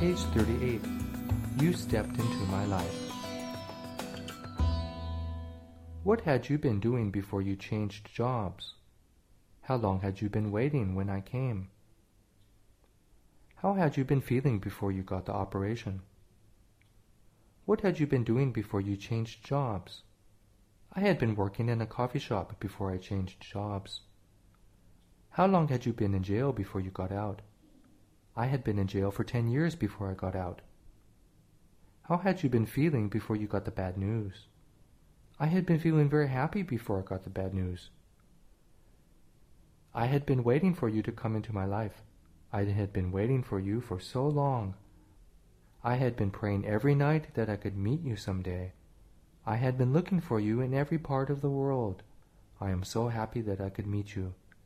Page 38. You stepped into my life. What had you been doing before you changed jobs? How long had you been waiting when I came? How had you been feeling before you got the operation? What had you been doing before you changed jobs? I had been working in a coffee shop before I changed jobs. How long had you been in jail before you got out? I had been in jail for 10 years before I got out. How had you been feeling before you got the bad news? I had been feeling very happy before I got the bad news. I had been waiting for you to come into my life. I had been waiting for you for so long. I had been praying every night that I could meet you someday. I had been looking for you in every part of the world. I am so happy that I could meet you.